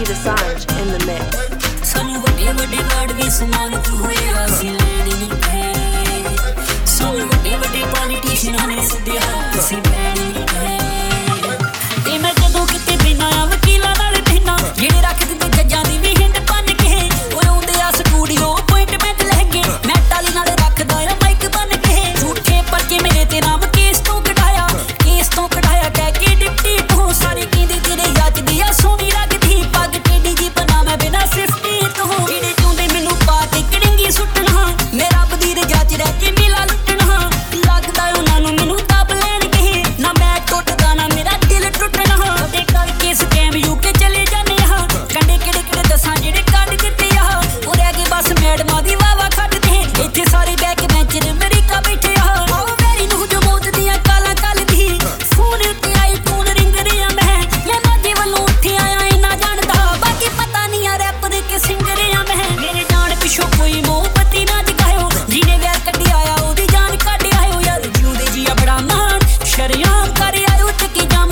Dosanjh in the mix. ਸਾਨੂੰ ਵੱਡੇ ਵੱਡੇ ਵਰਡ ਵੀ ਸਮਾਨਤ ਹੋਇਆ ਸੀ ਲੈਣੀ ਨਹੀਂ ਪਏ ਸਾਨੂੰ ਵੱਡੇ ਵੱਡੇ ਪੋਲੀਟੀਸ਼ੀਅਨਾਂ ਨੇ ਸੱਦਿਆ ਅਸੀਂ ਲੈਣੀ ਨਹੀਂ ਪਏ ਤੇ ਮੈਂ ਜਦੋਂ ਕਿਤੇ ਬਿਨਾਂ ਆ ਵਕੀਲਾਂ ਨਾਲ ਬਿਨਾਂ ਜਿਹੜੇ ਰੱਖ ਦਿੰਦੇ ਜੱਜਾਂ ਦੀ ਵੀ ਹਿੰਡ ਬੰਨ ਕੇ ਉਹ ਆਉਂਦੇ ਆ ਸਟੂਡੀਓ ਅਪਾਇੰਟਮੈਂਟ ਲੈ ਕੇ ਮੈਂ ਟਾਲੀ ਨਾਲ ਰੱਖਦਾ ਆ ਮਾਈਕ ਬੰਨ ਕੇ ਝੂਠੇ ਪਰਚੇ ਮੇਰੇ ਤੇ ਨਾਮ ਕੇਸ ਤੋਂ ਕਢਾਇਆ ਕਹਿ ਕੇ ਡਿਪਟੀ ਤੋਂ ਸਾਰੇ ਕਹਿੰਦੇ ਤੇਰੇ ਯਾਚਦੀ ਆ ਸੋਹਣੀ ਲੱਗਦੀ ਪੱਗ ਟੇਢੀ ਜੀ ਬਣਾ ਮੈਂ ਬਿਨਾਂ ਸਿਫਤੀ ਤੋਂ ਜਿਹੜੇ ਚਾਹੁੰਦੇ ਮੈਨੂੰ ਪਾ ਕੇ ਕੜਿੰਗੀ ਸੁੱਟਣਾ ਮੈਂ ਰੱਬ ਦੀ ਰਜ਼ਾ 'ਚ ਰਹਿ ਕੇ ਮੇਲਾ ਲੁੱਟਣਾ ਲੱਗਦਾ ਉਹਨਾਂ ਨੂੰ ਮੈਨੂੰ ਦੱਬ ਲੈਣਗੇ ਨਾ ਮੈਂ ਟੁੱਟਦਾ ਨਾ ਮੇਰਾ ਦਿਲ ਟੁੱਟਣਾ ਉਹਦੇ ਕਰਕੇ ਸਕੈਮ ਯੂਕੇ ਚਲੇ ਜਾਂਦੇ ਆ ਕੰਡੇ ਕਿਹੜੇ ਦੱਸਾਂ ਜਿਹੜੇ ਕੱਢ ਦਿੱਤੇ ਆ ਉਹ ਰਹਿ ਗਏ ਬਸ ਮੈਡਮਾਂ ਦੀ ਵਾਵਾ ਖੱਟਦੇ ਇੱਥੇ ਸਾਰੇ ਬੈਕ ਬੈਂਚਰ ਅਮਰੀਕਾ ਬੈਠੇ ਆ ਉਹ ਮੇਰੀ ਨੂੰ ਜੋ ਮੌਤ ਦੀਆਂ ਕਾਲਾਂ ਕੱਲਦੀ ਫੋਨ ਉੱਤੇ ਆਈ ਫੋਨ ਰਿੰਗ ਰਿਹਾ ਮੈਂ ਮਾਝੇ ਵੱਲੋਂ ਉੱਠ ਆਇਆ ਇੰਨਾ ਜਾਣਦਾ ਬਾਕੀ ਪਤਾ ਨਹੀਂ ਆ ਰੈਪਰ ਕਿ ਸਿੰਗਰ ਆ ਮੈਂ ਮੇਰੇ ਜਾਣ ਪਿੱਛੋਂ ਕੋਈ ਮੋਹਬਤੀ ਨਾ ਜਗਾਇਓ ਜਿਹਨੇ ਵੈਰ ਕੱਢੀ ਆਇਆ ਉਹਦੀ ਜਾਨ ਕੱਢ ਆਇਓ ਯਾਰ ਜਿਉਂਦੇ ਜੀ ਆ ਬੜਾ ਮਾਣ ਸ਼ਰਿਆਮ ਕਰ ਆਇਓ ਚੱਕੇ ਜਾਮ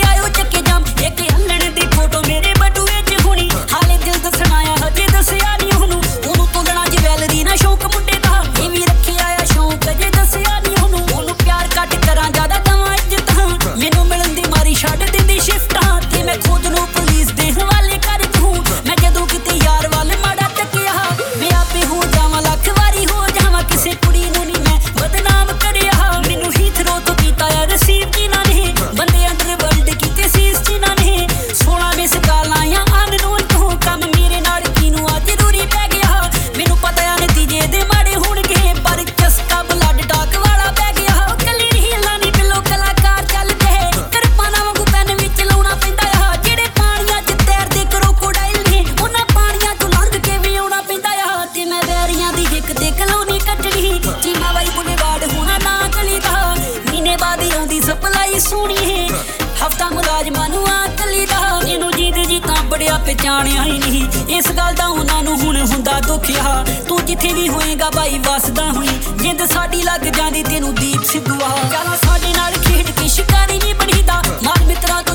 ਇੱਕ ਹੱਲਣ ਦੀ ਫੋਟੋ ਮੇਰੇ ਬਟੂਏ 'ਚ ਹੋਣੀ ਹਾਲੇ ਦਿਲ ਦੱਸਣਾ ਆ ਹਜੇ ਦੱਸਿਆ ਨਹੀਂ ਉਹਨੂੰ ਤੋਲਣਾ ਜਵੈਲਰੀ ਨਾ ਸ਼ੌਕ ਮੁੰਡੇ ਦਾ ਇਹ ਵੀ ਰੱਖਿਆ ਆ ਸ਼ੌਕ ਅਜੇ ਦੱਸਿਆ ਨਹੀਂ ਉਹਨੂੰ ਪਿਆਰ ਘੱਟ ਕਰਾਂ ਜ਼ਿਆਦਾ ਦਵਾਂ ਇੱਜ਼ਤਾਂ ਮੈਨੂੰ ਮਿਲਣ ਦੀ ਮਾਰੀ ਛੱਡ ਦਿੰਦੀ ਸ਼ਿਫਟਾਂ ਤੇ ਮੈਂ ਖੁਦ ਨੂੰ ਪੁਲਿਸ ਦੇ ਹਵਾਲੇ ਕਰ ਦੂੰ ਮੈਂ ਜਦੋਂ ਕਿਤੇ ਯਾਰ ਵੱਲ ਮਾੜਾ ਚੱਕਿਆ ਮੈਂ ਆਪੇ ਹੋ ਜਾਵਾਂ ਲੱਖ ਵਾਰੀ ਹੋ ਜਾਵਾਂ ਕਿਸੇ ਕੁੜੀ ਨੂੰ ਨਹੀਂ ਮੈਂ ਬਦਨਾਮ ਕਰਿਆ ਮੈਨੂੰ ਹੀ ਥਰੋ ਤੋਂ ਕੀਤਾ ਆ ਰਸੀਵ ਜਿਨ੍ਹਾਂ ਨੇ ਬੰਦੇ ਅੰਦਰ ਵਰਲਡ ਕੀਤੇ ਸੀਸ ਜਿਨ੍ਹਾਂ ਨੇ 16 ਮਿਸ ਕਾਲਾਂ ਆ ਅਨਨੋਨ ਤੋਂ ਕੰਮ ਮੇਰੇ ਨਾਲ ਕਿਨੂੰ ਆ ਜ਼ਰੂਰੀ ਪੈ ਗਿਆ ਮੈਨੂੰ ਪਤਾ ਆ ਨਤੀਜੇ ਦੇ ਮਾੜੇ ਹੋਣਗੇ ਪਰ ਚਸਕਾ ਬਲੱਡ ਡਾਕ ਵਾਲਾ ਪੈ ਗਿਆ ਕੱਲੀ ਹੀਲਾਂ ਨਹੀਂ ਬਿੱਲੋ ਕਲਾਕਾਰ ਚੱਲਦੇ ਕਿਰਪਾਨਾਂ ਵਾਂਗੂ ਪੈਨ ਵਿੱਚ ਲਾਉਣਾ ਪੈਂਦਾ ਆ ਜਿਹੜੇ ਪਾਣੀਆਂ 'ਚ ਤੈਰਦੇ ਕਰੋਕੋਡਾਈਲ ਨੇ ਉਹਨਾਂ ਪਾਣੀਆਂ 'ਚੋਂ ਲੰਘ ਕੇ ਵੀ ਆਉਣਾ ਪੈਂਦਾ ਆ ਤੇ ਮੈਂ ਵੈਰੀਆਂ ਦੀ ਹਿੱਕ ਤੇ ਕਲੋਨੀ ਕੱਟਣੀ ਚੀਮਾ ਬਾਈ ਬੁਲੇਵਾਰਡ ਹੋਣਾ ਨਾ ਗਲੀ ਦਾ ਮਹੀਨੇ ਬਾਅਦ ਆਉਂਦੀ ਸਪਲਾਈ ਸੋਹਣੀ ਹਫਤਾ ਮੁਲਾਜ਼ਮਾਂ ਨੂੰ ਆ ਕੱਲੀ ਦਾ ਇਹਨੂੰ ਜੀ ਤਾਂ ਬੜਿਆ ਪਛਾਣਿਆ ਹੀ ਨਹੀਂ ਇਸ ਗੱਲ ਦਾ ਉਹਨਾਂ ਨੂੰ ਹੁਣ ਹੁੰਦਾ ਦੁੱਖ ਆ ਤੂੰ ਜਿੱਥੇ ਵੀ ਹੋਏਗਾ ਬਾਈ ਵਸਦਾ ਹੋਈ ਜਿੰਦ ਸਾਡੀ ਲੱਗ ਜਾਂਦੀ ਤੈਨੂੰ ਦੀਪ ਸਿੱਧੂ ਆ ਚੱਲ ਸਾਡੇ ਨਾਲ ਖੇਡ ਕੇ ਸ਼ਿਕਾਰੀ ਨਹੀਂ ਬਣੀਦਾ ਮਾਰ ਮਿੱਤਰਾਂ ਤੋਂ